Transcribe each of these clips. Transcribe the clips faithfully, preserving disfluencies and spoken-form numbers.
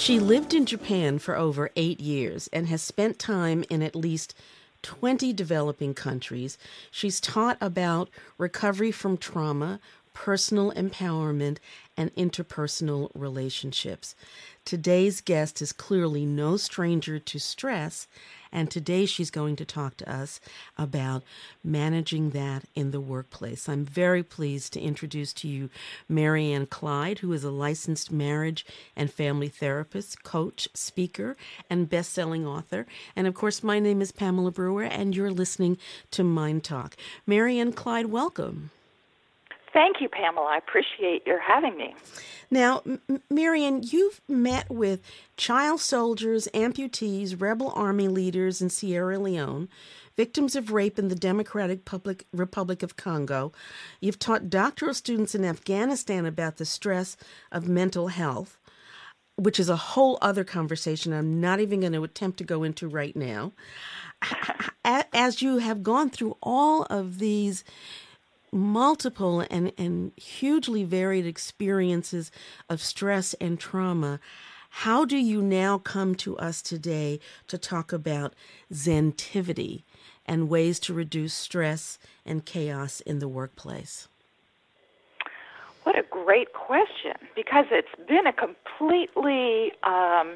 She lived in Japan for over eight years and has spent time in at least twenty developing countries. She's taught about recovery from trauma, personal empowerment, and interpersonal relationships. Today's guest is clearly no stranger to stress, and today she's going to talk to us about managing that in the workplace. I'm very pleased to introduce to you Marianne Clyde, who is a licensed marriage and family therapist, coach, speaker, and best-selling author. And of course, my name is Pamela Brewer, and you're listening to Mind Talk. Marianne Clyde, welcome. Thank you, Pamela. I appreciate your having me. Now, M- Marianne, you've met with child soldiers, amputees, rebel army leaders in Sierra Leone, victims of rape in the Democratic Public Republic of Congo. You've taught doctoral students in Afghanistan about the stress of mental health, which is a whole other conversation I'm not even going to attempt to go into right now. As you have gone through all of these multiple and, and hugely varied experiences of stress and trauma, how do you now come to us today to talk about Zentivity and ways to reduce stress and chaos in the workplace? What a great question, because it's been a completely um,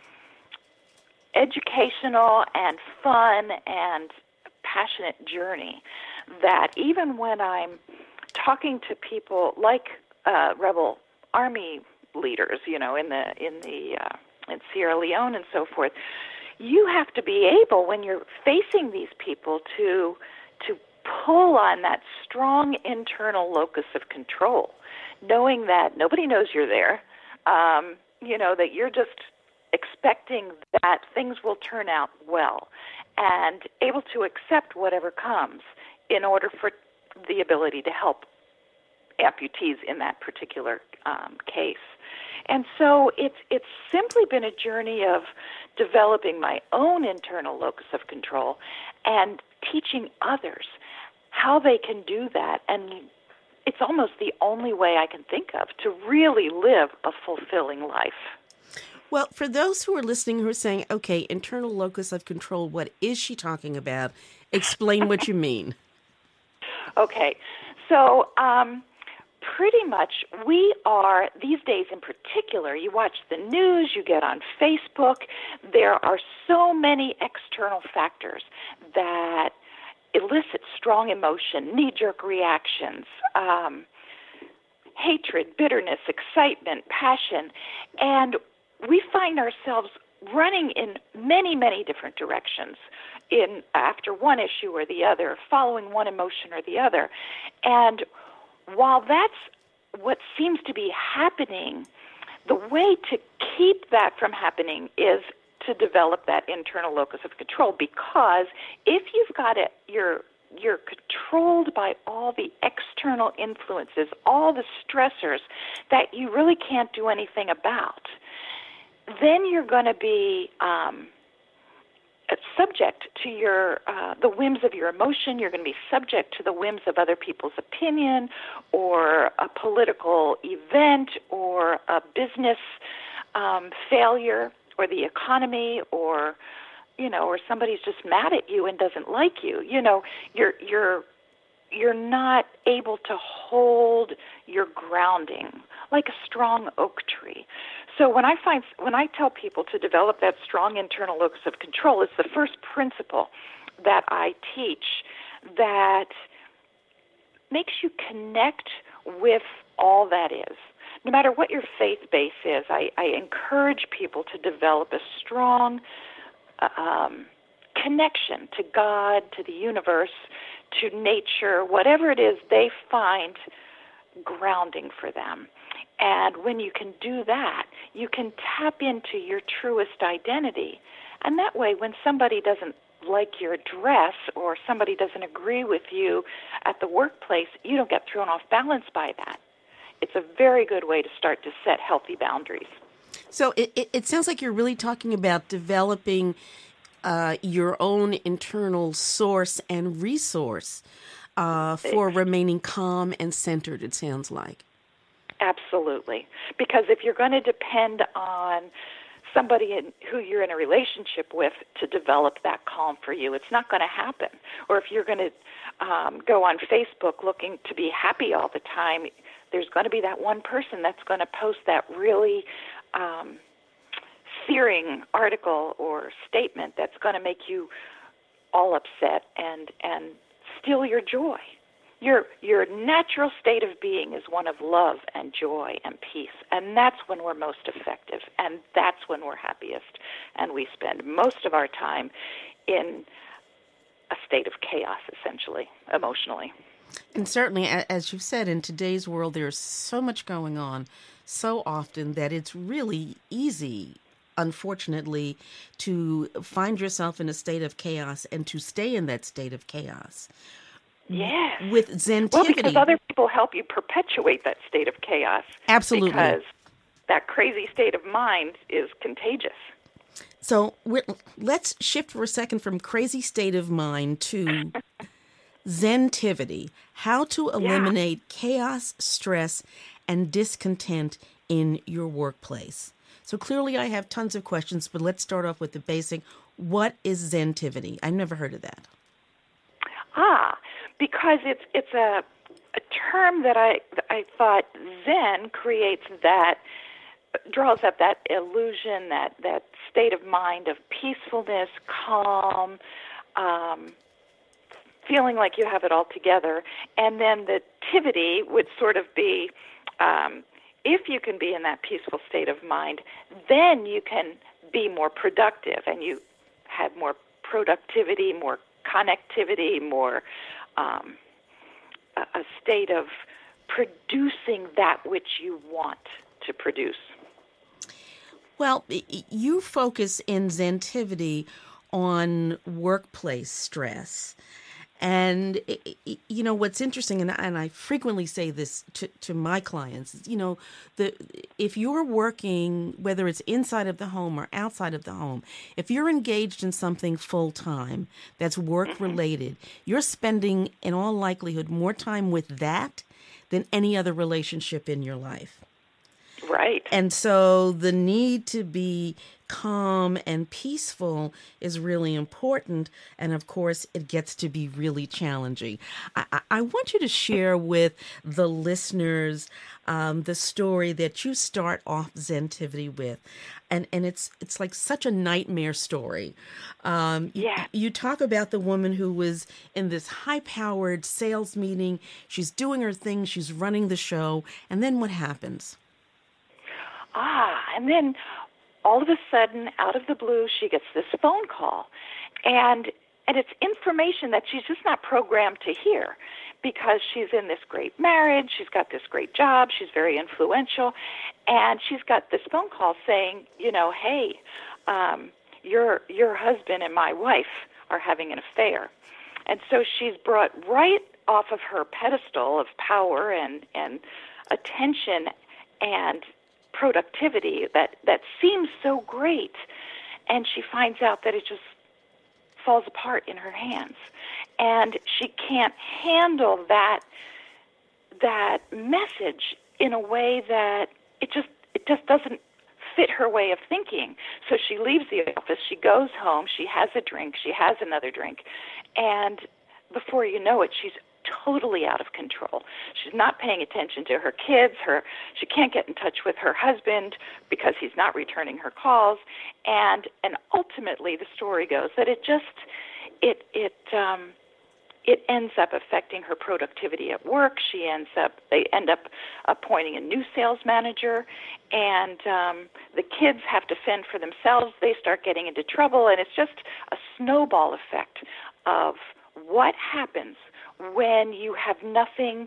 educational and fun and passionate journey that even when I'm talking to people like uh, rebel army leaders, you know, in the in the uh, in Sierra Leone and so forth, you have to be able, when you're facing these people, to to pull on that strong internal locus of control, knowing that nobody knows you're there, um, you know, that you're just expecting that things will turn out well, and able to accept whatever comes in order for the ability to help amputees in that particular um, case. And so it's it's simply been a journey of developing my own internal locus of control and teaching others how they can do that. And it's almost the only way I can think of to really live a fulfilling life. Well, for those who are listening who are saying, okay, internal locus of control, what is she talking about? Explain what you mean. Okay, so um, pretty much we are, these days in particular, you watch the news, you get on Facebook, there are so many external factors that elicit strong emotion, knee-jerk reactions, um, hatred, bitterness, excitement, passion, and we find ourselves running in many, many different directions in after one issue or the other, following one emotion or the other. And while that's what seems to be happening, the way to keep that from happening is to develop that internal locus of control, because if you've got it, you're you're controlled by all the external influences, all the stressors that you really can't do anything about, then you're going to be um, subject to your uh, the whims of your emotion. You're going to be subject to the whims of other people's opinion, or a political event, or a business um, failure, or the economy, or you know, or somebody's just mad at you and doesn't like you. You know, you're you're you're not able to hold your grounding like a strong oak tree. So when I find when I tell people to develop that strong internal locus of control, it's the first principle that I teach that makes you connect with all that is. No matter what your faith base is, I, I encourage people to develop a strong um, connection to God, to the universe, to nature, whatever it is they find grounding for them. And when you can do that, you can tap into your truest identity. And that way, when somebody doesn't like your dress or somebody doesn't agree with you at the workplace, you don't get thrown off balance by that. It's a very good way to start to set healthy boundaries. So it, it, it sounds like you're really talking about developing uh, your own internal source and resource uh, for remaining calm and centered, it sounds like. Absolutely. Because if you're going to depend on somebody in, who you're in a relationship with to develop that calm for you. It's not going to happen. Or if you're going to um, go on Facebook looking to be happy all the time, there's going to be that one person that's going to post that really um, searing article or statement that's going to make you all upset and and steal your joy. Your your natural state of being is one of love and joy and peace, and that's when we're most effective, and that's when we're happiest, and we spend most of our time in a state of chaos, essentially, emotionally. And certainly, as you've said, in today's world, there's so much going on so often that it's really easy, unfortunately, to find yourself in a state of chaos and to stay in that state of chaos. Yes. With Zentivity. Well, because other people help you perpetuate that state of chaos. Absolutely. Because that crazy state of mind is contagious. So we're, let's shift for a second from crazy state of mind to Zentivity, how to eliminate yeah. chaos, stress, and discontent in your workplace. So clearly I have tons of questions, but let's start off with the basic. What is Zentivity? I've never heard of that. Ah, because it's it's a a term that I I thought Zen creates that, draws up that illusion, that, that state of mind of peacefulness, calm, um, feeling like you have it all together. And then the tivity would sort of be, um, if you can be in that peaceful state of mind, then you can be more productive, and you have more productivity, more connectivity, more um, a, a state of producing that which you want to produce. Well, you focus in Zentivity on workplace stress. And, you know, what's interesting, and I, and I frequently say this to, to my clients, you know, the if you're working, whether it's inside of the home or outside of the home, if you're engaged in something full time that's work related, you're spending, in all likelihood, more time with that than any other relationship in your life. Right. And so the need to be calm and peaceful is really important. And of course, it gets to be really challenging. I, I, I want you to share with the listeners um, the story that you start off Zentivity with. And and it's it's like such a nightmare story. Um, yeah. You, you talk about the woman who was in this high-powered sales meeting. She's doing her thing. She's running the show. And then what happens? Ah, and then all of a sudden, out of the blue, she gets this phone call. And and it's information that she's just not programmed to hear, because she's in this great marriage, she's got this great job, she's very influential, and she's got this phone call saying, you know, hey, um, your your husband and my wife are having an affair. And so she's brought right off of her pedestal of power and, and attention and productivity that, that seems so great, and she finds out that it just falls apart in her hands, and she can't handle that that message in a way that it just it just doesn't fit her way of thinking. So she leaves the office, she goes home, she has a drink, she has another drink, and before you know it, she's totally out of control. She's not paying attention to her kids. Her she can't get in touch with her husband because he's not returning her calls. And and ultimately, the story goes that it just it it um, it ends up affecting her productivity at work. She ends up they end up appointing a new sales manager, and um, the kids have to fend for themselves. They start getting into trouble, and it's just a snowball effect of what happens when you have nothing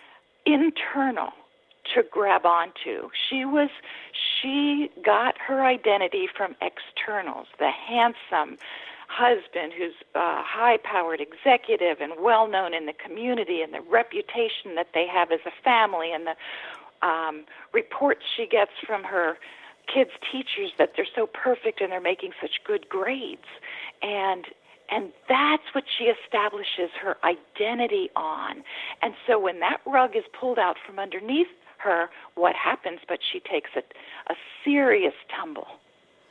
internal to grab onto. She was, she got her identity from externals, the handsome husband who's a high-powered executive and well-known in the community, and the reputation that they have as a family, and the um, reports she gets from her kids' teachers that they're so perfect and they're making such good grades. And And that's what she establishes her identity on. And so when that rug is pulled out from underneath her, what happens? But she takes a, a serious tumble.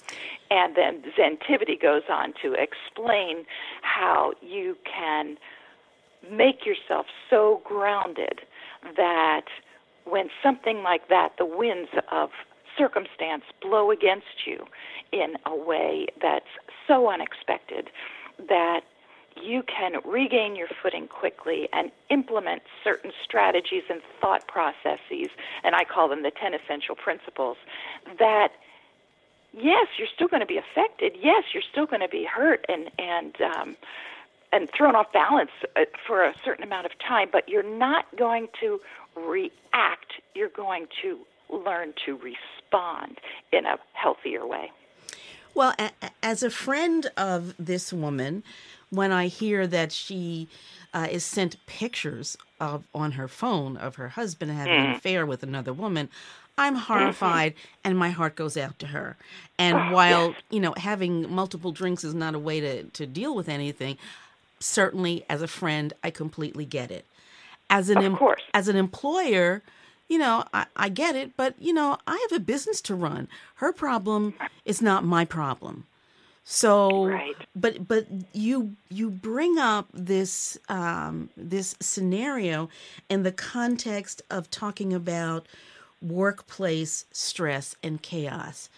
And then Zentivity goes on to explain how you can make yourself so grounded that when something like that, the winds of circumstance blow against you in a way that's so unexpected, that you can regain your footing quickly and implement certain strategies and thought processes, and I call them the ten essential principles, that yes, you're still going to be affected. Yes, you're still going to be hurt and and um, and thrown off balance for a certain amount of time, but you're not going to react. You're going to learn to respond in a healthier way. Well, a- as a friend of this woman, when I hear that she uh, is sent pictures of on her phone of her husband having mm. an affair with another woman, I'm horrified, mm-hmm. and my heart goes out to her. And oh, while, yes. you know, having multiple drinks is not a way to, to deal with anything, certainly as a friend, I completely get it. As an of course. As an employer, you know, I, I get it, but, you know, I have a business to run. Her problem is not my problem. So, right. but but you you bring up this um, this scenario in the context of talking about workplace stress and chaos.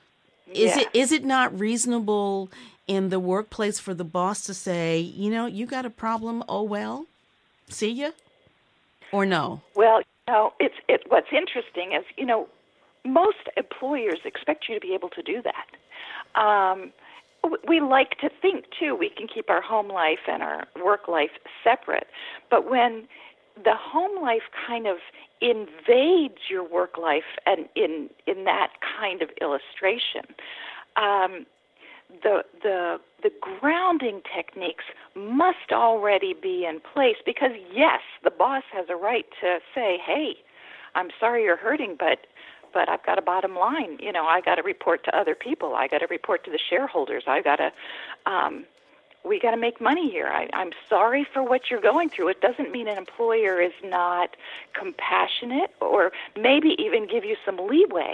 Is yes. it is it not reasonable in the workplace for the boss to say, you know, you got a problem? Oh well, see ya, or no? Well, you know, it's it. What's interesting is, you know, most employers expect you to be able to do that. Um, We like to think, too, we can keep our home life and our work life separate. But when the home life kind of invades your work life, and in in that kind of illustration, um, the the the grounding techniques must already be in place, because, yes, the boss has a right to say, hey, I'm sorry you're hurting, but but I've got a bottom line. You know, I got to report to other people. I got to report to the shareholders. I got to, um, we got to make money here. I, I'm sorry for what you're going through. It doesn't mean an employer is not compassionate or maybe even give you some leeway.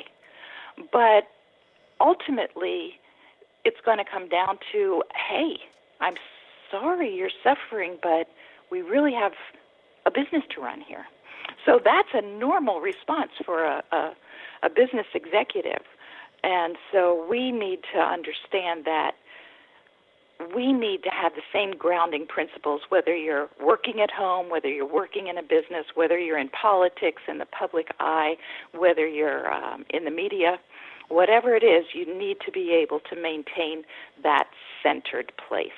But ultimately, it's going to come down to, hey, I'm sorry you're suffering, but we really have a business to run here. So that's a normal response for a, a a business executive. And so we need to understand that we need to have the same grounding principles, whether you're working at home, whether you're working in a business, whether you're in politics, in the public eye, whether you're um, in the media, whatever it is, you need to be able to maintain that centered place.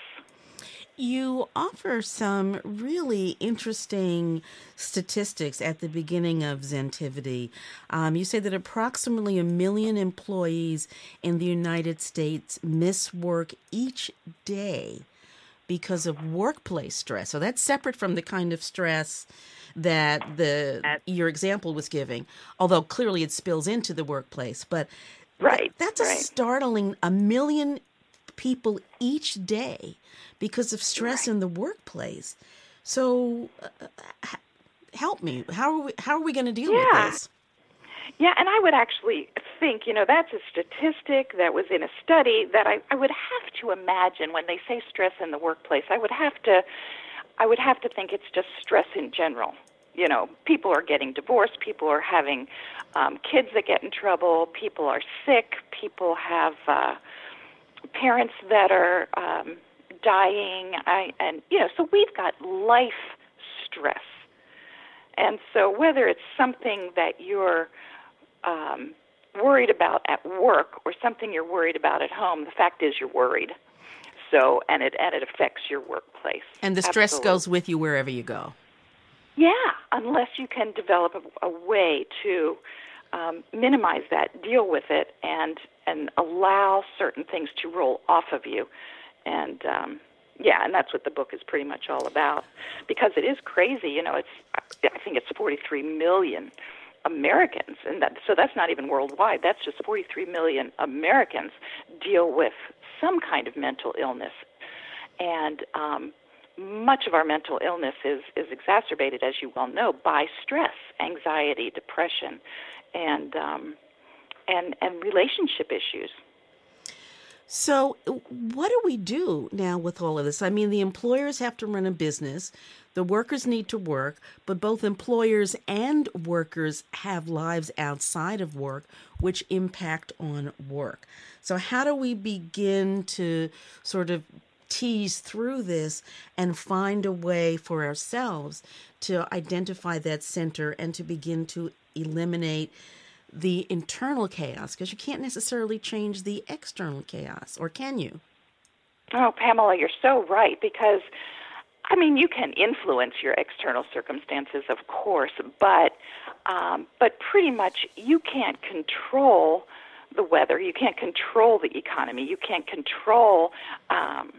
You offer some really interesting statistics at the beginning of Zentivity. Um, you say that approximately a million employees in the United States miss work each day because of workplace stress. So that's separate from the kind of stress that the your example was giving, although clearly it spills into the workplace. But right, th- that's a right. startling a million people each day because of stress right. in the workplace. So uh, help me. How are we, how are we going to deal yeah. with this? Yeah, and I would actually think, you know, that's a statistic that was in a study that I, I would have to imagine when they say stress in the workplace, I would have to I would have to think it's just stress in general. You know, people are getting divorced, people are having um, kids that get in trouble, people are sick, people have uh, parents that are um, dying, I, and, you know, so we've got life stress. And so whether it's something that you're um, worried about at work or something you're worried about at home, the fact is you're worried. So, and it and it affects your workplace. And the stress Absolutely. goes with you wherever you go. Yeah, unless you can develop a, a way to um, minimize that, deal with it, and and allow certain things to roll off of you. And um, yeah, and that's what the book is pretty much all about, because it is crazy. You know, it's I think it's forty-three million Americans, and that, so that's not even worldwide. That's just forty-three million Americans deal with some kind of mental illness, and um, much of our mental illness is, is exacerbated, as you well know, by stress, anxiety, depression, and um, and and relationship issues. So, what do we do now with all of this? I mean, the employers have to run a business, the workers need to work, but both employers and workers have lives outside of work, which impact on work. So, how do we begin to sort of tease through this and find a way for ourselves to identify that center and to begin to eliminate the internal chaos, because you can't necessarily change the external chaos, or can you? Oh, Pamela, you're so right, because, I mean, you can influence your external circumstances, of course, but um, but pretty much you can't control the weather. You can't control the economy. You can't control, um,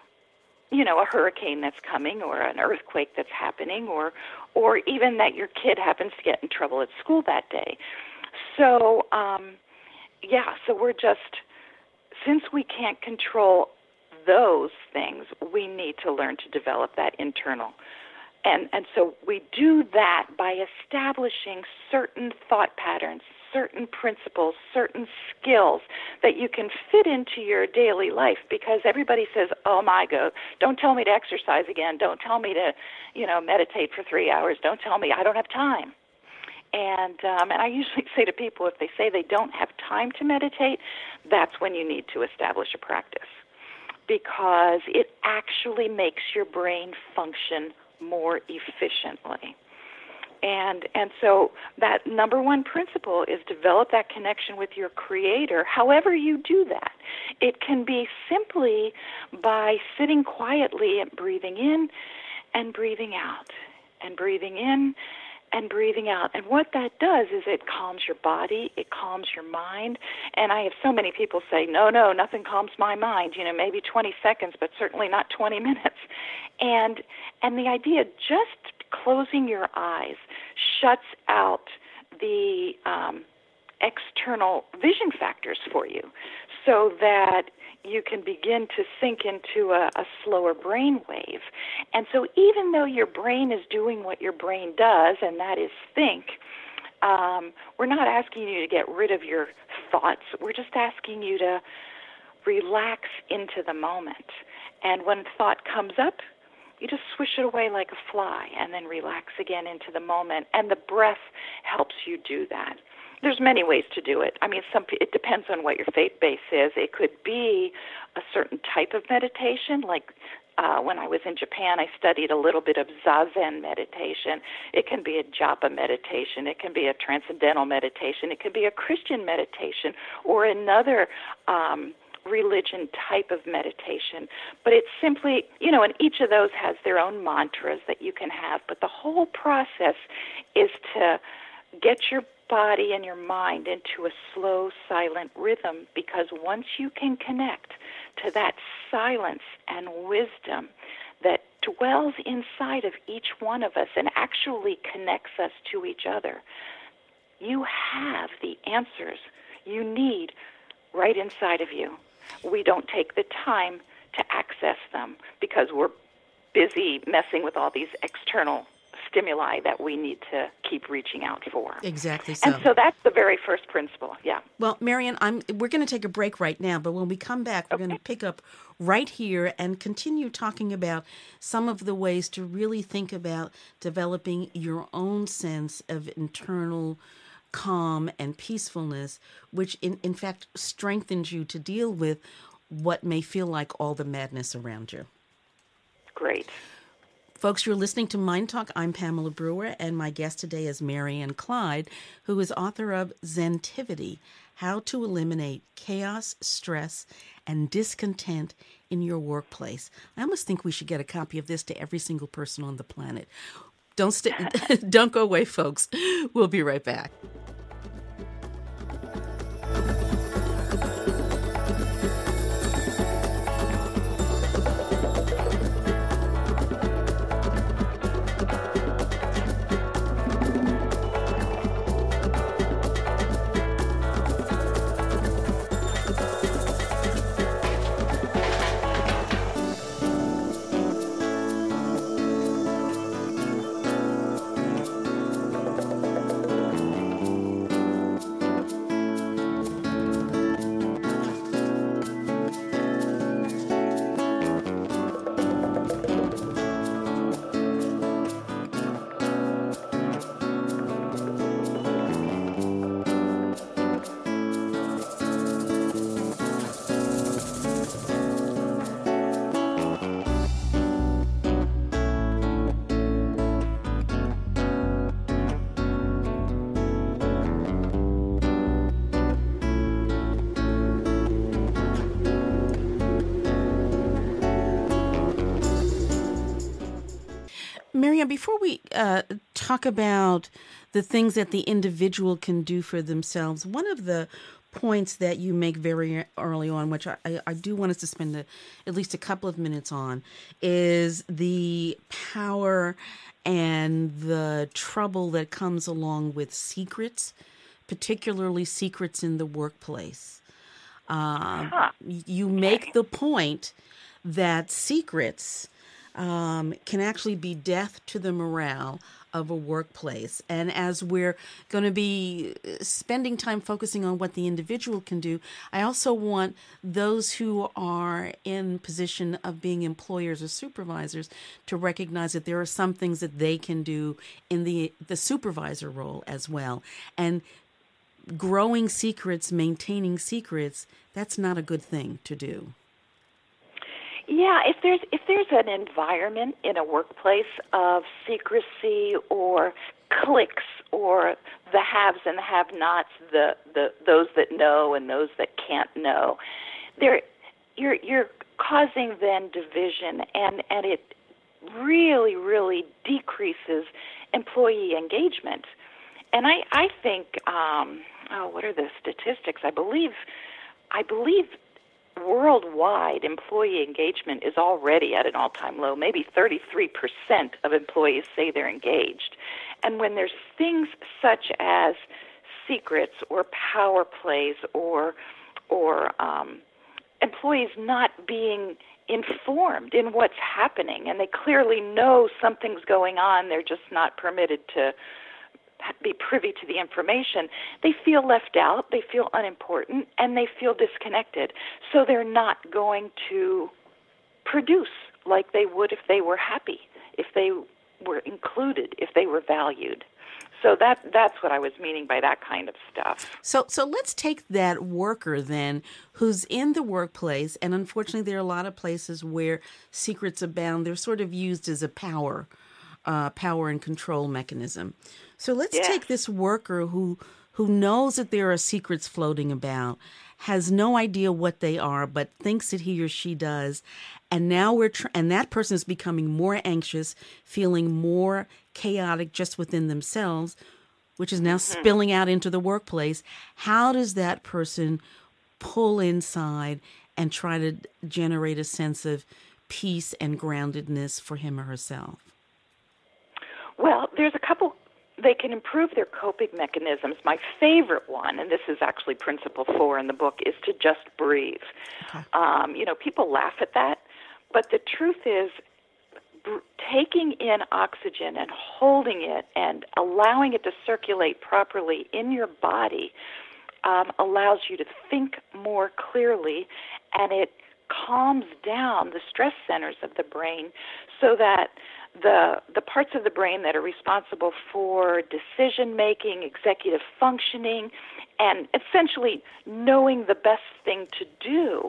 you know, a hurricane that's coming or an earthquake that's happening, or or even that your kid happens to get in trouble at school that day. So, um, yeah, so we're just, since we can't control those things, we need to learn to develop that internal. And and so we do that by establishing certain thought patterns, certain principles, certain skills that you can fit into your daily life, because everybody says, oh my God, don't tell me to exercise again. Don't tell me to, you know, meditate for three hours. Don't tell me I don't have time. And um, and I usually say to people, if they say they don't have time to meditate, that's when you need to establish a practice, because it actually makes your brain function more efficiently. And and so that number one principle is develop that connection with your Creator, however you do that. It can be simply by sitting quietly and breathing in and breathing out, and breathing in and breathing out. And what that does is it calms your body, it calms your mind. And I have so many people say, no, no, nothing calms my mind, you know, maybe twenty seconds, but certainly not twenty minutes. And and the idea, just closing your eyes shuts out the um, external vision factors for you, so that you can begin to sink into a, a slower brain wave. And so even though your brain is doing what your brain does, and that is think, um, we're not asking you to get rid of your thoughts. We're just asking you to relax into the moment. And when thought comes up, you just swish it away like a fly and then relax again into the moment. And the breath helps you do that. There's many ways to do it. I mean, some it depends on what your faith base is. It could be a certain type of meditation, like uh, when I was in Japan, I studied a little bit of Zazen meditation. It can be a japa meditation. It can be a transcendental meditation. It could be a Christian meditation or another um, religion type of meditation. But it's simply, you know, and each of those has their own mantras that you can have. But the whole process is to get your body and your mind into a slow, silent rhythm, because once you can connect to that silence and wisdom that dwells inside of each one of us and actually connects us to each other, you have the answers you need right inside of you. We don't take the time to access them because we're busy messing with all these external stimuli that we need to keep reaching out for. Exactly so. And so that's the very first principle, yeah. Well, Marian, I'm, we're going to take a break right now, but when we come back, we're okay. going to pick up right here and continue talking about some of the ways to really think about developing your own sense of internal calm and peacefulness, which in, in fact strengthens you to deal with what may feel like all the madness around you. Great. Folks, you're listening to Mind Talk. I'm Pamela Brewer, and my guest today is Marian Clyde, who is author of Zentivity, How to Eliminate Chaos, Stress, and Discontent in Your Workplace. I almost think we should get a copy of this to every single person on the planet. Don't st- don't go away, folks. We'll be right back. know, before we uh, talk about the things that the individual can do for themselves, one of the points that you make very early on, which I, I, I do want us to spend a, at least a couple of minutes on, is the power and the trouble that comes along with secrets, particularly secrets in the workplace. Um, huh. You make the point that secrets um, can actually be death to the morale of a workplace. And as we're going to be spending time focusing on what the individual can do, I also want those who are in position of being employers or supervisors to recognize that there are some things that they can do in the, the supervisor role as well. And growing secrets, maintaining secrets, that's not a good thing to do. Yeah, if there's if there's an environment in a workplace of secrecy or cliques or the haves and the have-nots, the, the those that know and those that can't know, there you're you're causing then division, and, and it really, really decreases employee engagement. And I, I think um, oh, what are the statistics? I believe I believe worldwide employee engagement is already at an all-time low. Maybe thirty-three percent of employees say they're engaged. And when there's things such as secrets or power plays or or um, employees not being informed in what's happening, and they clearly know something's going on, they're just not permitted to be privy to the information, they feel left out, they feel unimportant, and they feel disconnected. So they're not going to produce like they would if they were happy, if they were included, if they were valued. So that that's what I was meaning by that kind of stuff. So so let's take that worker then who's in the workplace, and unfortunately there are a lot of places where secrets abound. They're sort of used as a power, uh, power and control mechanism. So let's Yes. take this worker who who knows that there are secrets floating about, has no idea what they are, but thinks that he or she does, and now we're tr- and that person is becoming more anxious, feeling more chaotic just within themselves, which is now mm-hmm. spilling out into the workplace. How does that person pull inside and try to generate a sense of peace and groundedness for him or herself? Well, there's a couple. They can improve their coping mechanisms. My favorite one, and this is actually principle four in the book, is to just breathe. Okay. Um, you know, people laugh at that, but the truth is br- taking in oxygen and holding it and allowing it to circulate properly in your body um, allows you to think more clearly, and it calms down the stress centers of the brain so that the the parts of the brain that are responsible for decision-making, executive functioning, and essentially knowing the best thing to do,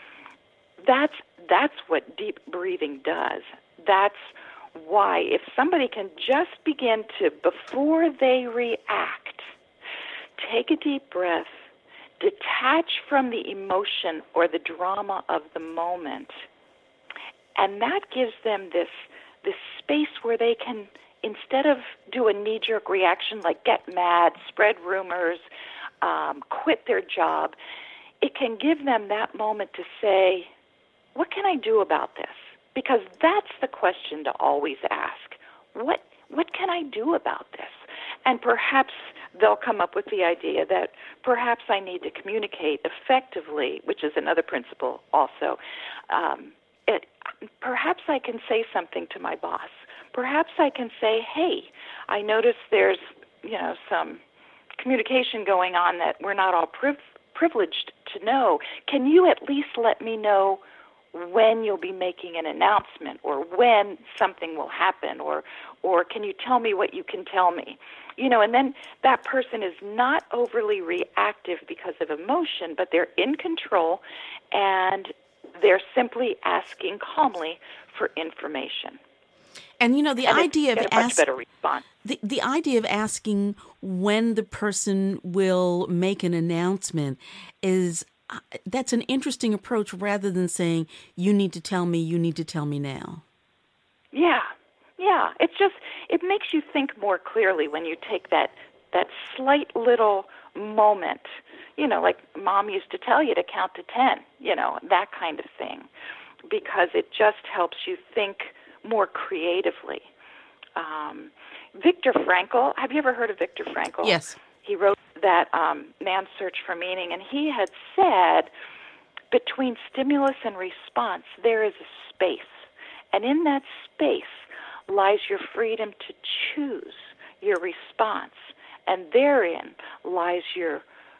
that's that's what deep breathing does. That's why if somebody can just begin to, before they react, take a deep breath, detach from the emotion or the drama of the moment, and that gives them this this space where they can, instead of do a knee-jerk reaction like get mad, spread rumors, um, quit their job, it can give them that moment to say, what can I do about this? Because that's the question to always ask. What what can I do about this? And perhaps they'll come up with the idea that perhaps I need to communicate effectively, which is another principle also. Um, it, perhaps I can say something to my boss. Perhaps I can say, hey, I notice there's, you know, some communication going on that we're not all priv- privileged to know. Can you at least let me know when you'll be making an announcement or when something will happen, or or can you tell me what you can tell me? You know, and then that person is not overly reactive because of emotion, but they're in control and they're simply asking calmly for information. And you know, the and idea of a much ask, better response. The, the idea of asking when the person will make an announcement is uh, that's an interesting approach rather than saying, you need to tell me, you need to tell me now. Yeah. Yeah, it's just, it makes you think more clearly when you take that, that slight little moment, you know, like Mom used to tell you to count to ten, you know, that kind of thing, because it just helps you think more creatively. Um, Viktor Frankl, have you ever heard of Viktor Frankl? Yes. He wrote that um, Man's Search for Meaning, and he had said between stimulus and response, there is a space. And in that space lies your freedom to choose your response. And therein lies your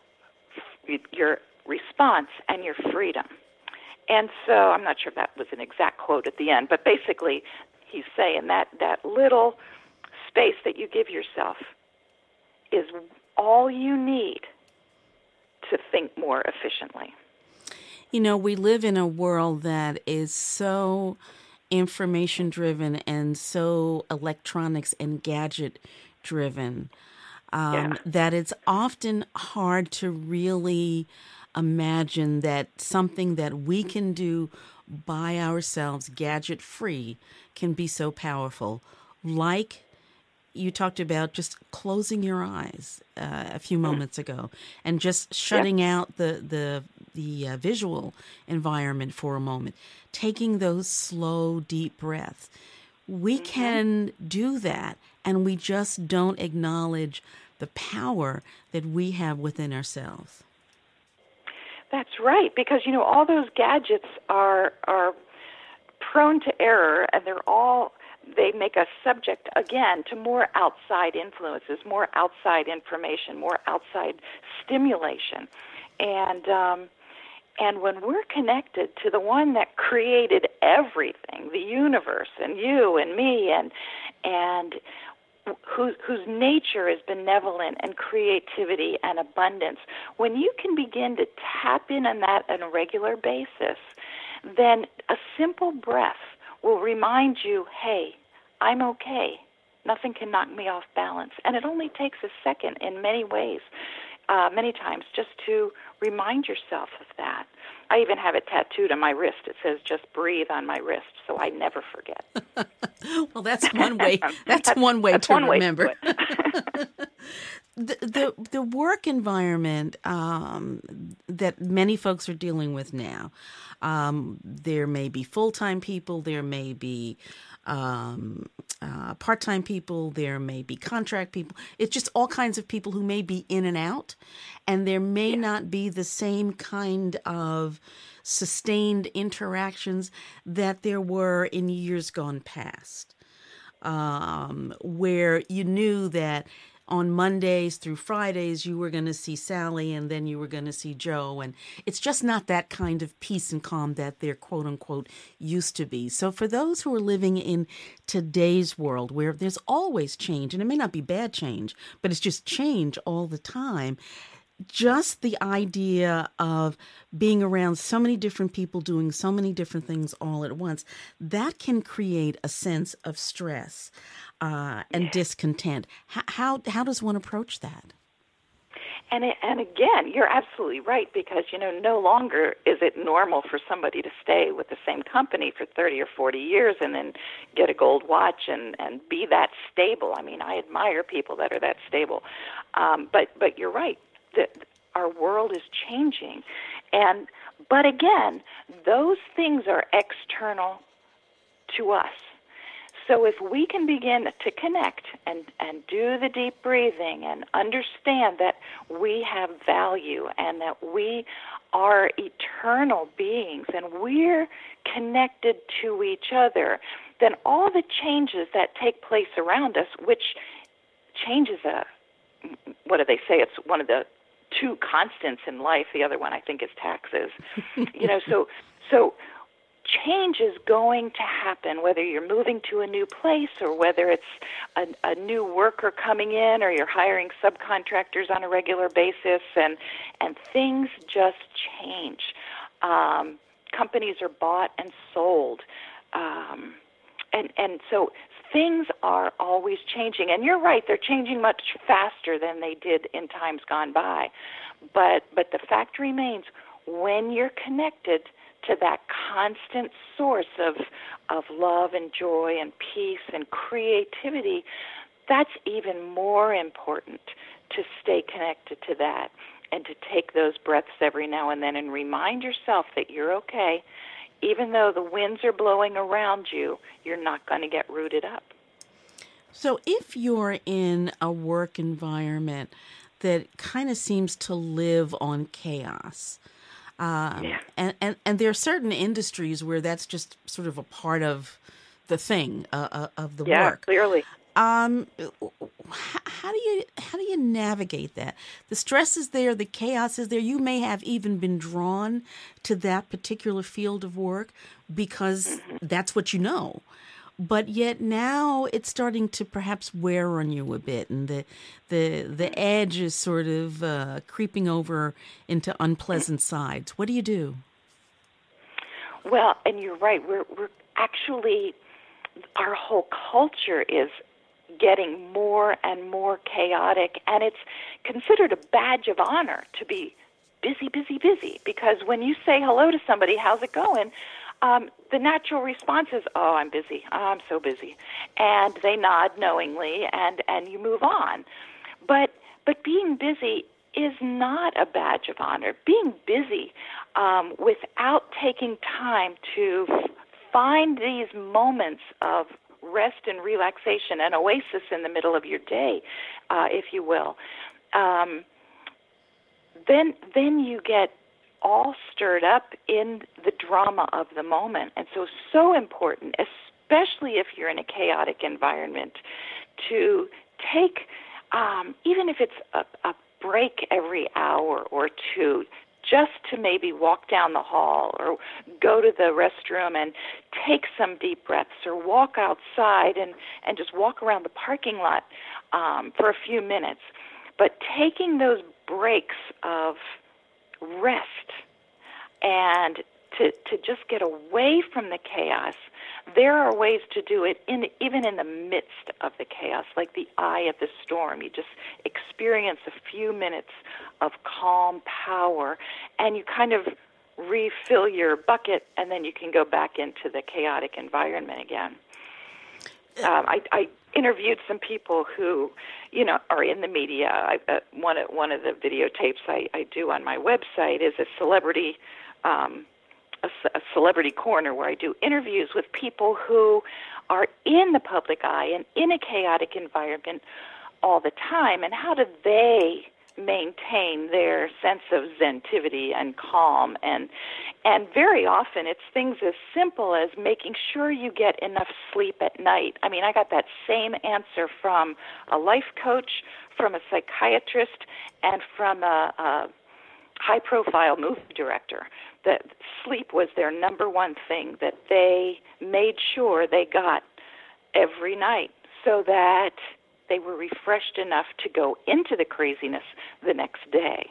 your response and your freedom. And so I'm not sure if that was an exact quote at the end, but basically he's saying that that little space that you give yourself is all you need to think more efficiently. You know, we live in a world that is so information driven and so electronics and gadget driven um, yeah. that it's often hard to really imagine that something that we can do by ourselves, gadget free, can be so powerful. Like you talked about just closing your eyes uh, a few moments ago and just shutting yep. out the the the uh, visual environment for a moment, taking those slow, deep breaths. We mm-hmm. can do that, and we just don't acknowledge the power that we have within ourselves. That's right, because, you know, all those gadgets are are prone to error, and they're all, they make us subject, again, to more outside influences, more outside information, more outside stimulation. And um, and when we're connected to the one that created everything, the universe, and you and me, and and whose whose nature is benevolent and creativity and abundance, when you can begin to tap in on that on a regular basis, then a simple breath will remind you, hey, I'm okay. Nothing can knock me off balance. And it only takes a second in many ways, uh, many times, just to remind yourself of that. I even have it tattooed on my wrist. It says, just breathe on my wrist, so I never forget. Well, that's one way. That's, that's one way that's to one remember. Way to the, the the work environment um, that many folks are dealing with now. Um, there may be full-time people. There may be um, uh, part-time people. There may be contract people. It's just all kinds of people who may be in and out, and there may yeah. not be the same kind of sustained interactions that there were in years gone past, um, where you knew that on Mondays through Fridays you were going to see Sally and then you were going to see Joe. And it's just not that kind of peace and calm that there, quote unquote, used to be. So for those who are living in today's world where there's always change, and it may not be bad change, but it's just change all the time, just the idea of being around so many different people doing so many different things all at once, that can create a sense of stress uh, and discontent. How, how how does one approach that? And it, and again, you're absolutely right, because, you know, no longer is it normal for somebody to stay with the same company for thirty or forty years and then get a gold watch and, and be that stable. I mean, I admire people that are that stable. Um, but but you're right. That our world is changing, and but again, those things are external to us. So if we can begin to connect and, and do the deep breathing and understand that we have value and that we are eternal beings and we're connected to each other, then all the changes that take place around us, which change is a, what do they say, it's one of the two constants in life. The other one, I think, is taxes. you know, so so change is going to happen, whether you're moving to a new place or whether it's a, a new worker coming in or you're hiring subcontractors on a regular basis, and and things just change. Um, companies are bought and sold, um, and and so things are always changing. And you're right, they're changing much faster than they did in times gone by. But but the fact remains, when you're connected to that constant source of of love and joy and peace and creativity, that's even more important to stay connected to that and to take those breaths every now and then and remind yourself that you're okay. Even though the winds are blowing around you, you're not going to get rooted up. So if you're in a work environment that kind of seems to live on chaos, um, yeah. and, and, and there are certain industries where that's just sort of a part of the thing, uh, uh, of the yeah, work. clearly. Um, how do you how do you navigate that? The stress is there, the chaos is there. You may have even been drawn to that particular field of work because mm-hmm. that's what you know. But yet now it's starting to perhaps wear on you a bit, and the the the edge is sort of uh, creeping over into unpleasant sides. What do you do? Well, and you're right. We're we're actually, our whole culture is getting more and more chaotic, and it's considered a badge of honor to be busy, busy, busy, because when you say hello to somebody, how's it going? Um, the natural response is, oh, I'm busy. Oh, I'm so busy. And they nod knowingly, and, and you move on. But but being busy is not a badge of honor. Being busy um, without taking time to f- find these moments of rest and relaxation, an oasis in the middle of your day, uh, if you will, um, then then you get all stirred up in the drama of the moment. And so, so important, especially if you're in a chaotic environment, to take, um, even if it's a, a break every hour or two, just to maybe walk down the hall or go to the restroom and take some deep breaths, or walk outside and, and just walk around the parking lot um, for a few minutes. But taking those breaks of rest and to to just get away from the chaos, there are ways to do it in even in the midst of the chaos, like the eye of the storm. You just experience a few minutes of calm power, and you kind of refill your bucket, and then you can go back into the chaotic environment again. Um, I, I interviewed some people who, you know, are in the media. I, uh, one of one of the videotapes I, I do on my website is a celebrity, um, a, a celebrity corner, where I do interviews with people who are in the public eye and in a chaotic environment all the time, and how do they maintain their sense of zentivity and calm. And and very often it's things as simple as making sure you get enough sleep at night. I mean, I got that same answer from a life coach, from a psychiatrist, and from a, a high-profile movie director, that sleep was their number one thing that they made sure they got every night, so that they were refreshed enough to go into the craziness the next day.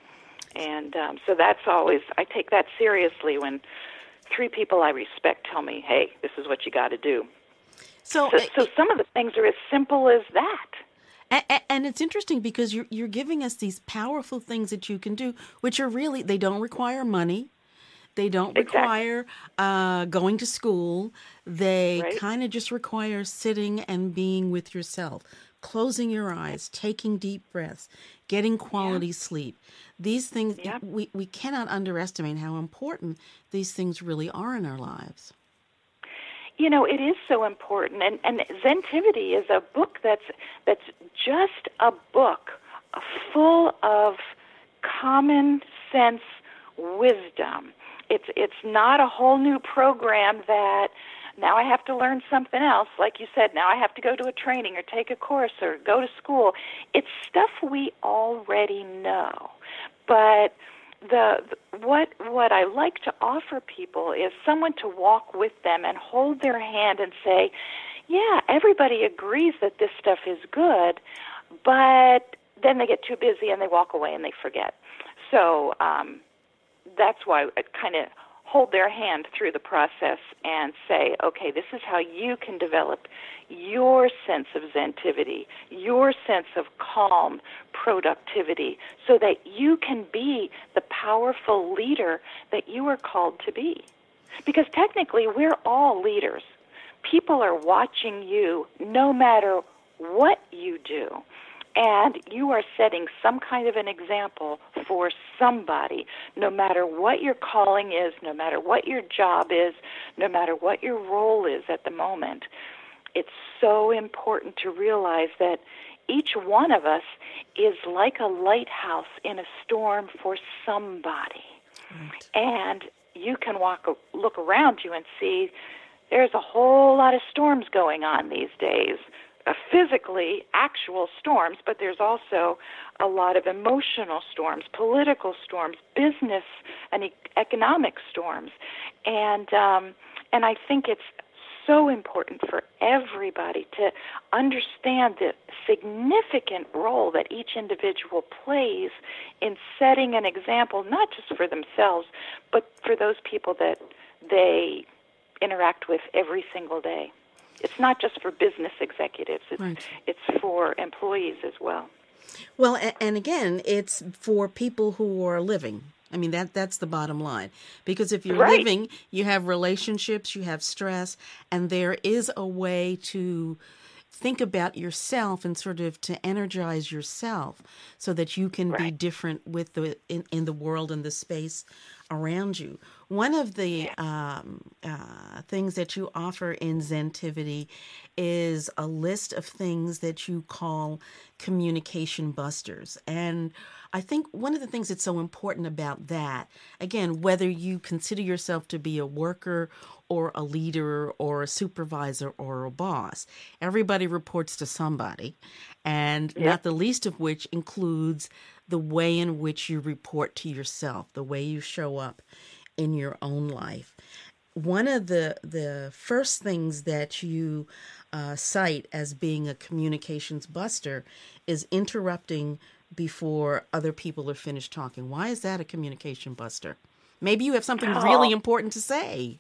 And um, so that's always, I take that seriously when three people I respect tell me, hey, this is what you got to do. So, so, so some of the things are as simple as that. And, and it's interesting because you're, you're giving us these powerful things that you can do, which are really, they don't require money. They don't require exactly. uh, going to school. They right. kind of just require sitting and being with yourself, closing your eyes, taking deep breaths, getting quality yeah. sleep. These things, yeah. we, we cannot underestimate how important these things really are in our lives. You know, it is so important. And, and Zentivity is a book that's that's just a book full of common sense wisdom. It's it's not a whole new program that now I have to learn something else. Like you said, now I have to go to a training or take a course or go to school. It's stuff we already know. But the what what I like to offer people is someone to walk with them and hold their hand and say, yeah, everybody agrees that this stuff is good, but then they get too busy and they walk away and they forget. So um, that's why I kind of hold their hand through the process and say, okay, this is how you can develop your sense of zentivity, your sense of calm productivity, so that you can be the powerful leader that you are called to be. Because technically, we're all leaders. People are watching you no matter what you do. And you are setting some kind of an example for somebody, no matter what your calling is, no matter what your job is, no matter what your role is at the moment. It's so important to realize that each one of us is like a lighthouse in a storm for somebody. Right. And you can walk, look around you and see there's a whole lot of storms going on these days. Uh, physically actual storms, but there's also a lot of emotional storms, political storms, business and e- economic storms. And um, and I think it's so important for everybody to understand the significant role that each individual plays in setting an example, not just for themselves, but for those people that they interact with every single day. It's not just for business executives. It's, right. it's for employees as well. Well, and again, it's for people who are living. I mean, that that's the bottom line. Because if you're right. living, you have relationships, you have stress, and there is a way to think about yourself and sort of to energize yourself so that you can right. be different with the in, in the world and the space around you. One of the um, uh, things that you offer in Zentivity is a list of things that you call communication busters. And I think one of the things that's so important about that, again, whether you consider yourself to be a worker or a leader or a supervisor or a boss, everybody reports to somebody, and yeah. not the least of which includes the way in which you report to yourself, the way you show up in your own life. One of the the first things that you uh, cite as being a communications buster is interrupting before other people are finished talking. Why is that a communication buster? Maybe you have something oh. really important to say.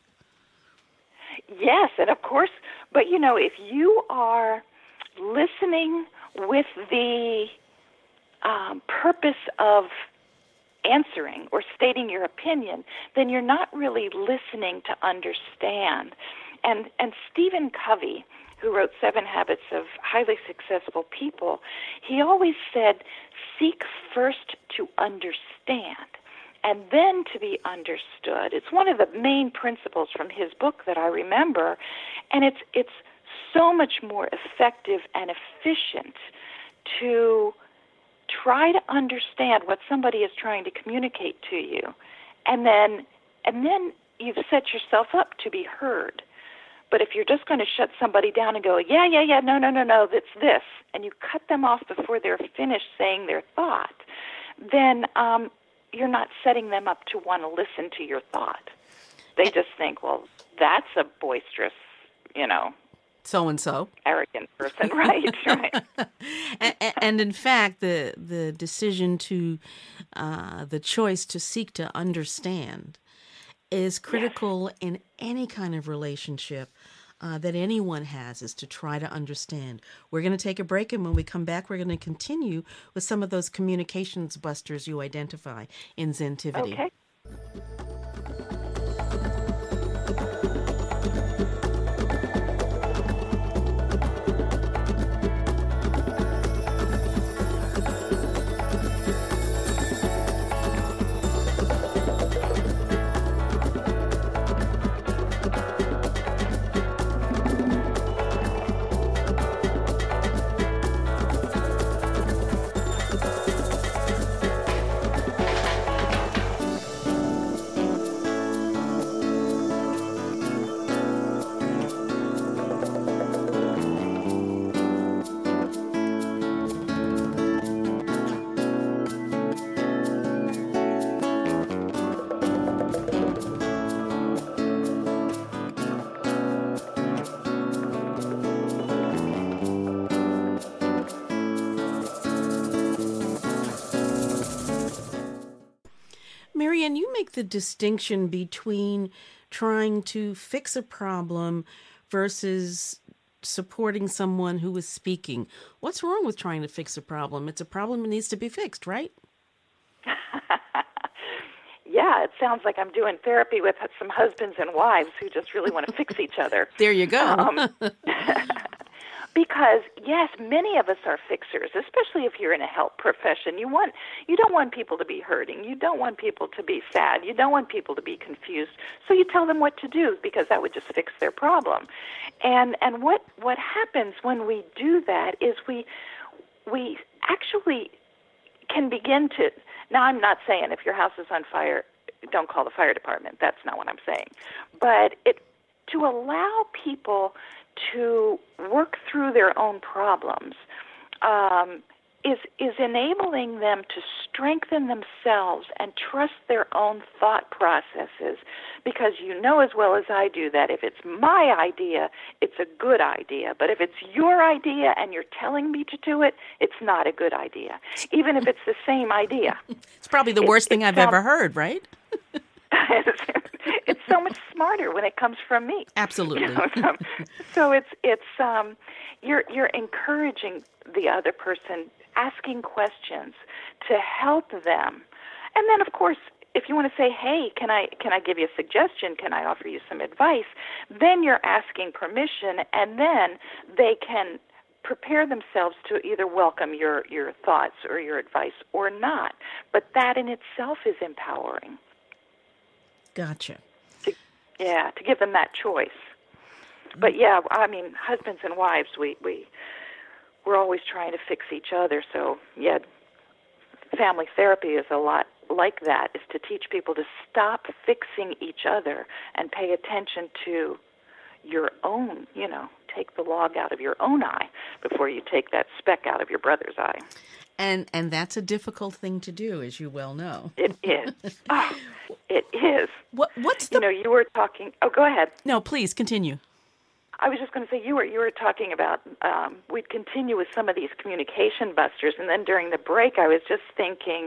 Yes, and of course, but you know, if you are listening with the um, purpose of answering or stating your opinion, then you're not really listening to understand. And and Stephen Covey, who wrote Seven Habits of Highly Successful People, he always said, seek first to understand and then to be understood. It's one of the main principles from his book that I remember, and it's it's so much more effective and efficient to try to understand what somebody is trying to communicate to you, and then and then you've set yourself up to be heard. But if you're just going to shut somebody down and go, yeah, yeah, yeah, no, no, no, no, that's this, and you cut them off before they're finished saying their thought, then um, you're not setting them up to want to listen to your thought. They just think, well, that's a boisterous, you know, so-and-so. arrogant person, right, right. and, and in fact, the the decision to, uh, the choice to seek to understand is critical yes. in any kind of relationship uh, that anyone has, is to try to understand. We're going to take a break, and when we come back, we're going to continue with some of those communications busters you identify in Zentivity. Okay. Marianne, you make the distinction between trying to fix a problem versus supporting someone who is speaking. What's wrong with trying to fix a problem? It's a problem that needs to be fixed, right? Yeah, it sounds like I'm doing therapy with some husbands and wives who just really want to fix each other. There you go. Um, because yes, many of us are fixers, especially if you're in a help profession. You want you don't want people to be hurting. You don't want people to be sad. You don't want people to be confused. So you tell them what to do because that would just fix their problem. And and what what happens when we do that is we we actually can begin to. Now, I'm not saying if your house is on fire, don't call the fire department. That's not what I'm saying. But it to allow people to work through their own problems um, is is enabling them to strengthen themselves and trust their own thought processes, because you know as well as I do that if it's my idea, it's a good idea. But if it's your idea and you're telling me to do it, it's not a good idea, even if it's the same idea. It's probably the worst it, thing I've um, ever heard, right? it's, it's so much smarter when it comes from me. Absolutely. You know, so, so it's it's um, you're you're encouraging the other person, asking questions to help them, and then of course, if you want to say, "Hey, can I can I give you a suggestion? Can I offer you some advice?" Then you're asking permission, and then they can prepare themselves to either welcome your your thoughts or your advice or not. But that in itself is empowering. Gotcha. To, yeah, to give them that choice. But yeah, I mean, husbands and wives, we, we, we're always trying to fix each other. So yeah, family therapy is a lot like that, is to teach people to stop fixing each other and pay attention to your own, you know, take the log out of your own eye before you take that speck out of your brother's eye. And and that's a difficult thing to do, as you well know. It is. Oh, it is. What what's the? You know, you were talking. Oh, go ahead. No, please continue. I was just going to say you were you were talking about um, we'd continue with some of these communication busters, and then during the break, I was just thinking,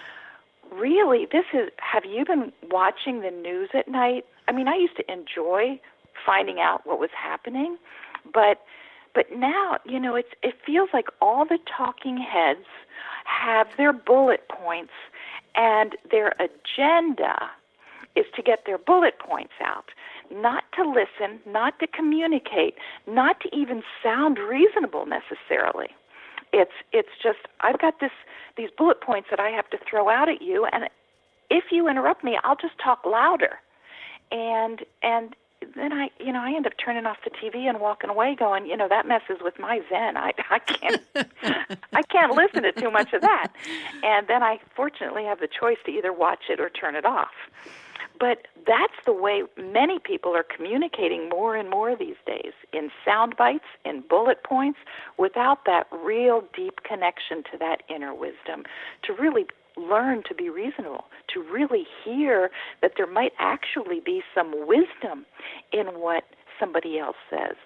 really, this is. Have you been watching the news at night? I mean, I used to enjoy finding out what was happening, but but now, you know, it's it feels like all the talking heads have their bullet points, and their agenda is to get their bullet points out, not to listen, not to communicate, not to even sound reasonable necessarily. It's it's just, I've got this these bullet points that I have to throw out at you, and if you interrupt me, I'll just talk louder. And and then I, you know, I end up turning off the T V and walking away going, you know, that messes with my zen. I, I can't, I can't listen to too much of that. And then I fortunately have the choice to either watch it or turn it off. But that's the way many people are communicating more and more these days, in sound bites, in bullet points, without that real deep connection to that inner wisdom, to really learn to be reasonable, to really hear that there might actually be some wisdom in what somebody else says.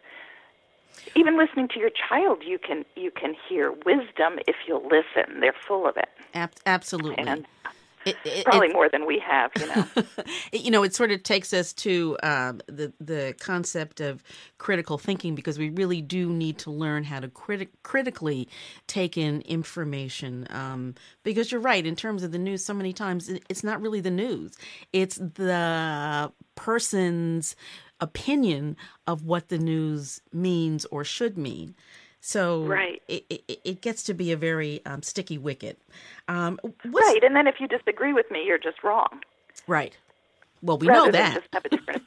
Even listening to your child, you can you can hear wisdom if you'll listen. They're full of it. Ab- absolutely. And It, it, probably it, more than we have, you know. it, you know, it sort of takes us to um, the the concept of critical thinking, because we really do need to learn how to criti- critically take in information. Um, because you're right, in terms of the news, so many times it, it's not really the news; it's the person's opinion of what the news means or should mean. So right. it, it it gets to be a very um, sticky wicket. Um, right, and then if you disagree with me, you're just wrong. Right. Well, we Rather know than that. Just have a different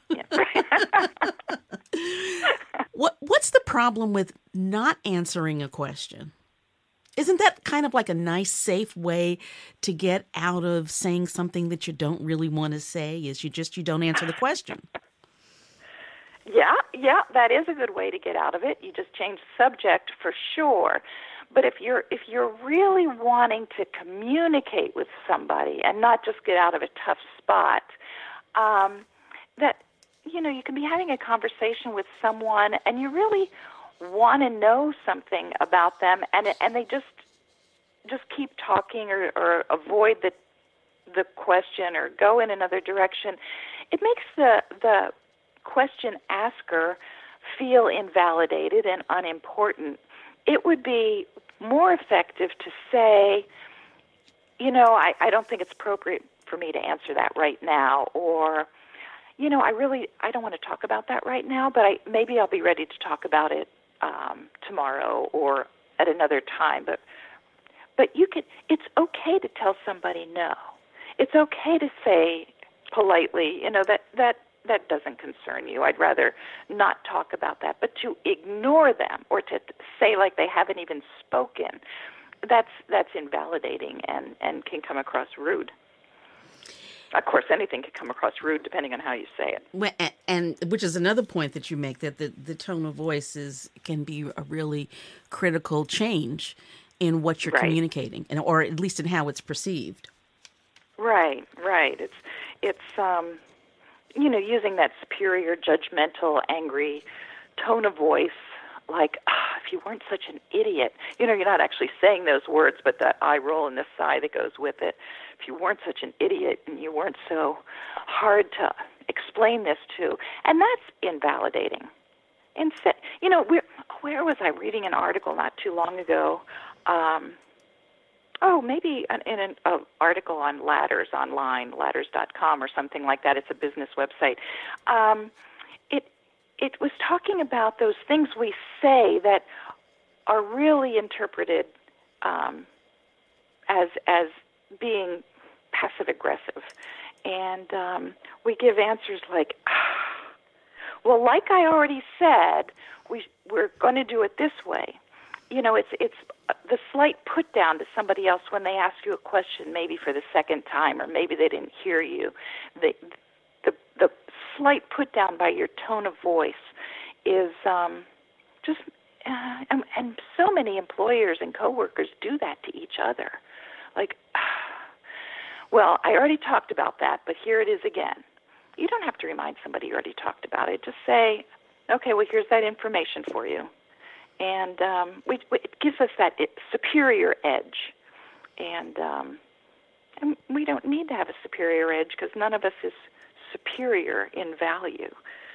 opinion. what What's the problem with not answering a question? Isn't that kind of like a nice, safe way to get out of saying something that you don't really want to say? Is you just you don't answer the question? Yeah, yeah, that is a good way to get out of it. You just change the subject for sure. But if you're if you're really wanting to communicate with somebody and not just get out of a tough spot, um, that you know you can be having a conversation with someone and you really want to know something about them, and and they just just keep talking or, or avoid the the question or go in another direction, it makes the the question asker feel invalidated and unimportant. It would be more effective to say, you know, I, I don't think it's appropriate for me to answer that right now, or, you know, I really, I don't want to talk about that right now, but I, maybe I'll be ready to talk about it um, tomorrow or at another time. But but you could, it's okay to tell somebody no. It's okay to say politely, you know, that, that, that doesn't concern you. I'd rather not talk about that. But to ignore them or to say like they haven't even spoken, that's that's invalidating and, and can come across rude. Of course, anything can come across rude depending on how you say it. Well, and, and which is another point that you make, that the, the tone of voice is, can be a really critical change in what you're right. communicating, and or at least in how it's perceived. Right, right. It's it's um, you know, using that superior, judgmental, angry tone of voice, like, ah, if you weren't such an idiot. You know, you're not actually saying those words, but that eye roll and the sigh that goes with it. If you weren't such an idiot and you weren't so hard to explain this to. And that's invalidating. And, you know, where, where was I reading an article not too long ago? Um, oh, maybe an, in an uh, article on Ladders online, ladders dot com or something like that. It's a business website. Um, it it was talking about those things we say that are really interpreted um, as as being passive aggressive, and um, we give answers like, ah, "Well, like I already said, we we're going to do it this way." You know, it's it's the slight put down to somebody else when they ask you a question, maybe for the second time, or maybe they didn't hear you. The the the slight put down by your tone of voice is um, just, uh, and, and so many employers and coworkers do that to each other. Like, ah, well, I already talked about that, but here it is again. You don't have to remind somebody you already talked about it. Just say, okay, well, here's that information for you. And um, we, we, it gives us that superior edge. And, um, and we don't need to have a superior edge because none of us is superior in value.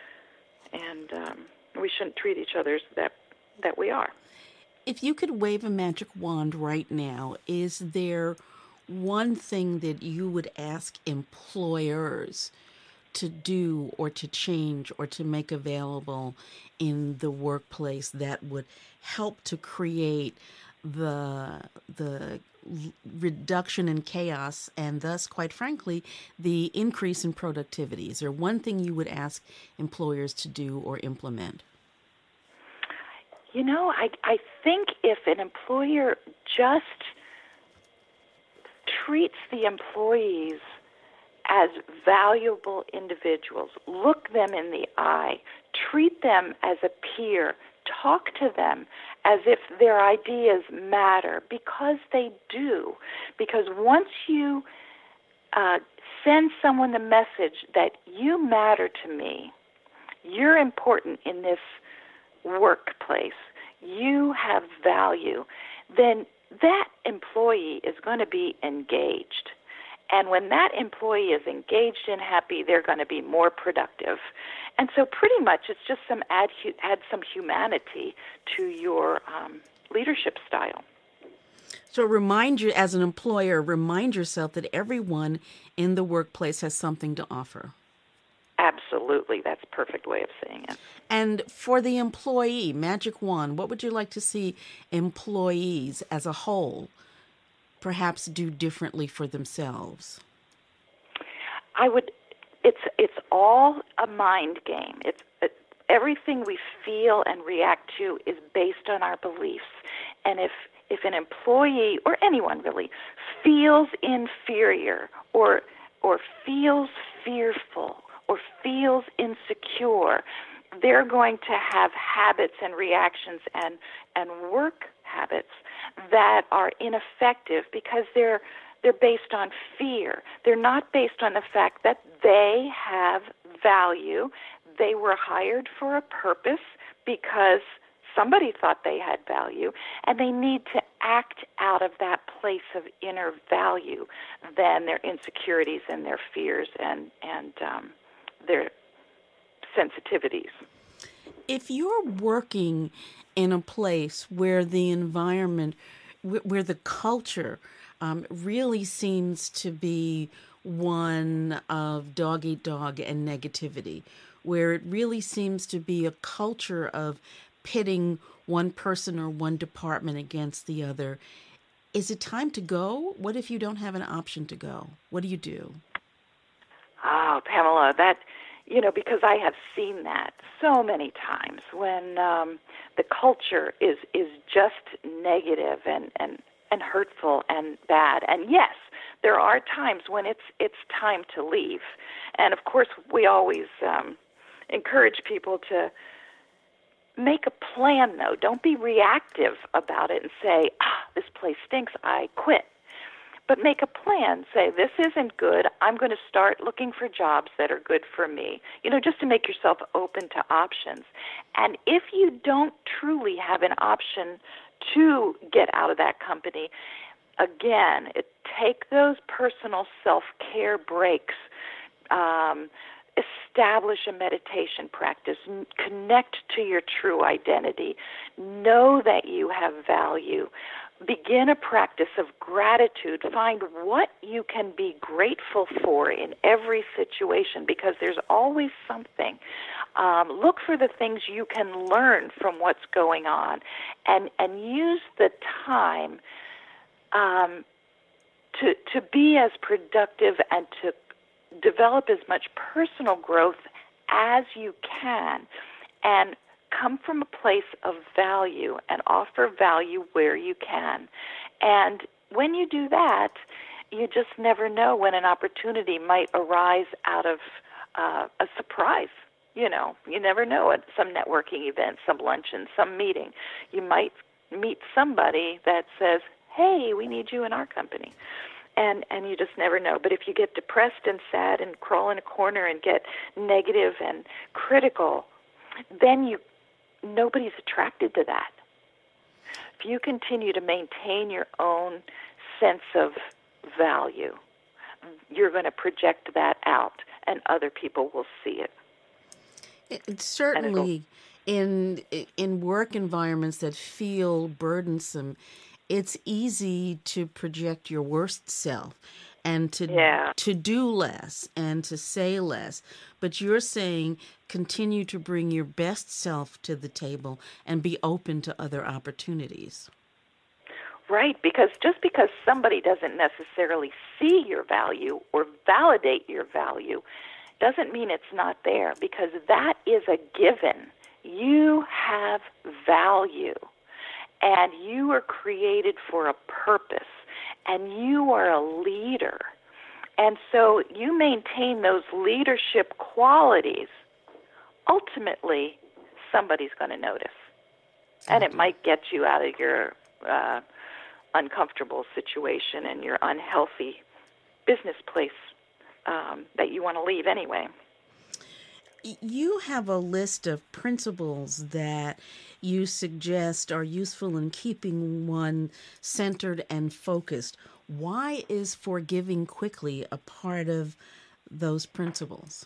And um, we shouldn't treat each other as that, that we are. If you could wave a magic wand right now, is there one thing that you would ask employers to do or to change or to make available in the workplace that would help to create the the reduction in chaos and thus, quite frankly, the increase in productivity? Is there one thing you would ask employers to do or implement? You know, I I think if an employer just treats the employees as valuable individuals, look them in the eye, treat them as a peer, talk to them as if their ideas matter, because they do. Because once you uh, send someone the message that you matter to me, you're important in this workplace, you have value, then that employee is going to be engaged. And when that employee is engaged and happy, they're going to be more productive. And so pretty much it's just some add, add some humanity to your um, leadership style. So remind you, as an employer, remind yourself that everyone in the workplace has something to offer. Absolutely. That's a perfect way of saying it. And for the employee, magic wand, what would you like to see employees as a whole perhaps do differently for themselves? I would, it's it's all a mind game. It's it, everything we feel and react to is based on our beliefs. And if if an employee, or anyone really, feels inferior or or feels fearful or feels insecure, they're going to have habits and reactions and, and work habits that are ineffective because they're they're based on fear. They're not based on the fact that they have value. They were hired for a purpose because somebody thought they had value, and they need to act out of that place of inner value than their insecurities and their fears and, and um, their sensitivities. If you're working in a place where the environment, where the culture um, really seems to be one of dog eat dog and negativity, where it really seems to be a culture of pitting one person or one department against the other, is it time to go? What if you don't have an option to go? What do you do? Oh, Pamela, that, you know, because I have seen that so many times when um, the culture is, is just negative and, and, and hurtful and bad. And yes, there are times when it's it's time to leave. And of course, we always um, encourage people to make a plan, though. Don't be reactive about it and say, ah, this place stinks, I quit. But make a plan. Say, this isn't good. I'm going to start looking for jobs that are good for me. You know, just to make yourself open to options. And if you don't truly have an option to get out of that company, again, it, take those personal self-care breaks. Um, establish a meditation practice. Connect to your true identity. Know that you have value. Begin a practice of gratitude. Find what you can be grateful for in every situation, because there's always something. Um, look for the things you can learn from what's going on, and, and use the time um, to to be as productive and to develop as much personal growth as you can, and come from a place of value and offer value where you can. And when you do that, you just never know when an opportunity might arise out of uh, a surprise. You know, you never know at some networking event, some luncheon, some meeting. You might meet somebody that says, hey, we need you in our company. And and you just never know. But if you get depressed and sad and crawl in a corner and get negative and critical, then you nobody's attracted to that. If you continue to maintain your own sense of value, you're going to project that out, and other people will see it. It, certainly, in in work environments that feel burdensome, it's easy to project your worst self and to yeah. to do less and to say less. But you're saying continue to bring your best self to the table and be open to other opportunities. Right, because just because somebody doesn't necessarily see your value or validate your value doesn't mean it's not there, because that is a given. You have value. And you are created for a purpose, and you are a leader. And so you maintain those leadership qualities, ultimately somebody's going to notice. And it might get you out of your uh, uncomfortable situation and your unhealthy business place um, that you want to leave anyway. You have a list of principles that you suggest are useful in keeping one centered and focused. Why is forgiving quickly a part of those principles?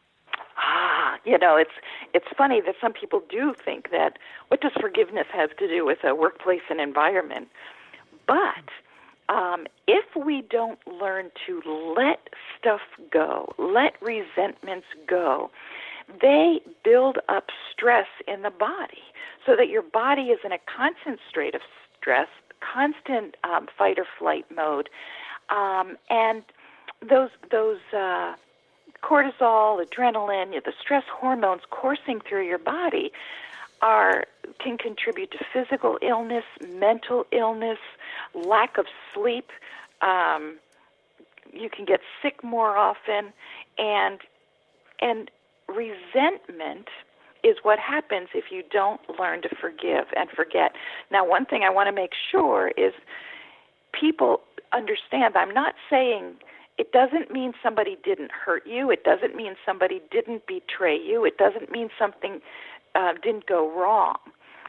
Ah, you know, it's it's funny that some people do think that, what does forgiveness have to do with a workplace and environment? But um, if we don't learn to let stuff go, let resentments go, they build up stress in the body, so that your body is in a constant state of stress, constant um, fight or flight mode, um, and those those uh, cortisol, adrenaline, the stress hormones coursing through your body are can contribute to physical illness, mental illness, lack of sleep. Um, you can get sick more often, and and resentment is what happens if you don't learn to forgive and forget. Now, one thing I want to make sure is people understand. I'm not saying it doesn't mean somebody didn't hurt you. It doesn't mean somebody didn't betray you. It doesn't mean something uh, didn't go wrong.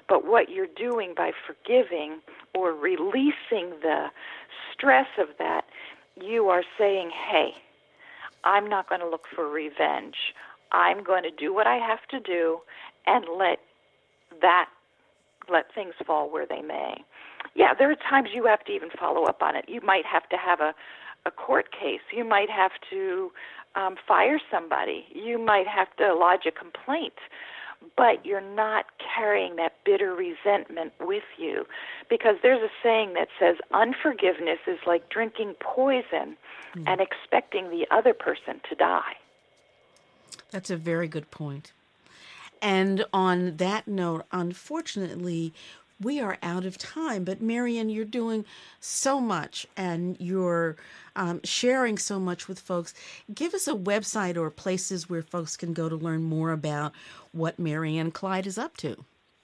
But what you're doing by forgiving or releasing the stress of that, you are saying, hey, I'm not going to look for revenge. I'm going to do what I have to do and let that, let things fall where they may. Yeah, there are times you have to even follow up on it. You might have to have a, a court case. You might have to um, fire somebody. You might have to lodge a complaint. But you're not carrying that bitter resentment with you. Because there's a saying that says unforgiveness is like drinking poison mm. and expecting the other person to die. That's a very good point. And on that note, unfortunately, we are out of time. But Marian, you're doing so much and you're um, sharing so much with folks. Give us a website or places where folks can go to learn more about what Marian Clyde is up to.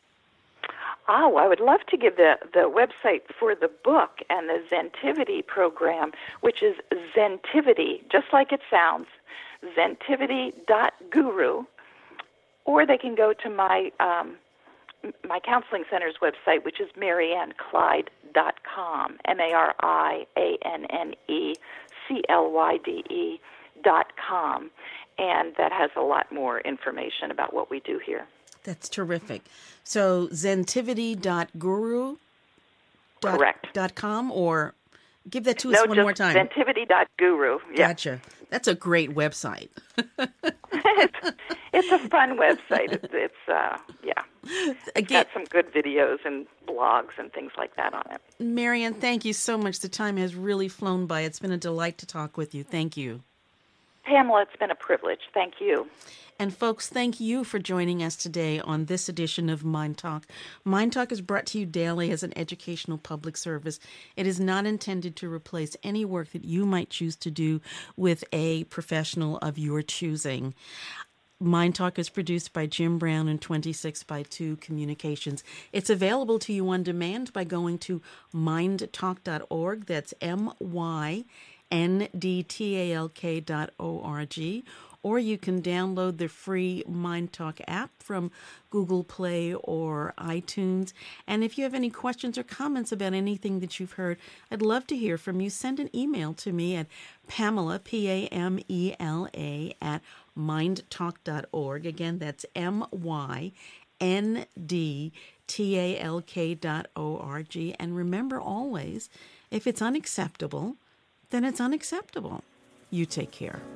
Oh, I would love to give the, the website for the book and the Zentivity program, which is Zentivity, just like it sounds, zentivity dot guru, or they can go to my um, my counseling center's website, which is marianne clyde dot com, M A R I A N N E C L Y D E dot com, and that has a lot more information about what we do here. That's terrific. So zentivity dot guru Correct. Dot com, or give that to no, us one more time. zentivity dot guru. Yeah. Gotcha. That's a great website. it's, it's a fun website. It's, it's uh, yeah. It's Again, got some good videos and blogs and things like that on it. Marian, thank you so much. The time has really flown by. It's been a delight to talk with you. Thank you. Pamela, it's been a privilege. Thank you. And folks, thank you for joining us today on this edition of Mind Talk. Mind Talk is brought to you daily as an educational public service. It is not intended to replace any work that you might choose to do with a professional of your choosing. Mind Talk is produced by Jim Brown and twenty-six by two Communications. It's available to you on demand by going to mind talk dot org. That's M Y N D T A L K dot O R G. Or you can download the free Mind Talk app from Google Play or iTunes. And if you have any questions or comments about anything that you've heard, I'd love to hear from you. Send an email to me at Pamela, P A M E L A, at mind talk dot org. Again, that's M Y N D T A L K dot O R G. And remember always, if it's unacceptable, then it's unacceptable. You take care.